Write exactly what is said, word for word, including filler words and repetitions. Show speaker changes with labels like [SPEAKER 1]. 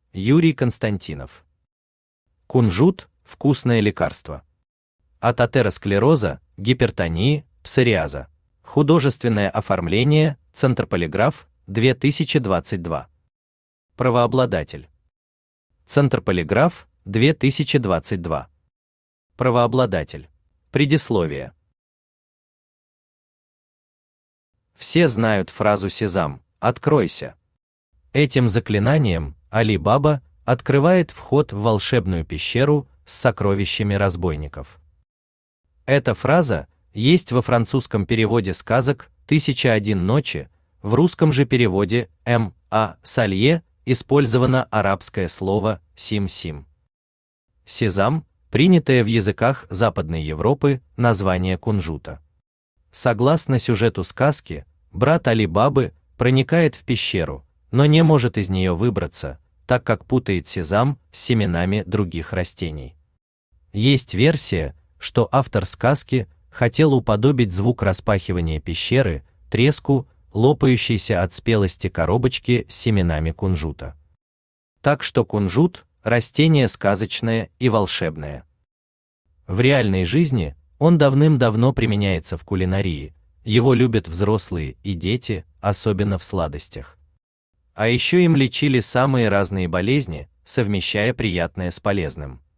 [SPEAKER 1] Юрий Константинов. Кунжут – вкусное лекарство. От атеросклероза, гипертонии, псориаза. Художественное оформление, Центр Полиграф, две тысячи двадцать два. Правообладатель. Центр Полиграф, две тысячи двадцать два. Правообладатель. Предисловие. Все знают фразу «Сезам, откройся». Этим заклинанием Али-Баба открывает вход в волшебную пещеру с сокровищами разбойников. Эта фраза есть во французском переводе сказок «Тысяча один ночи», в русском же переводе М. А. Салье использовано арабское слово «сим-сим». Сезам – принятое в языках Западной Европы название кунжута. Согласно сюжету сказки, брат Али-Бабы проникает в пещеру, но не может из нее выбраться, так как путает сезам с семенами других растений. Есть версия, что автор сказки хотел уподобить звук распахивания пещеры треску, лопающейся от спелости коробочки с семенами кунжута. Так что кунжут – растение сказочное и волшебное. В реальной жизни он давным-давно применяется в кулинарии, его любят взрослые и дети, особенно в сладостях. А еще им лечили самые разные болезни, совмещая приятное с полезным.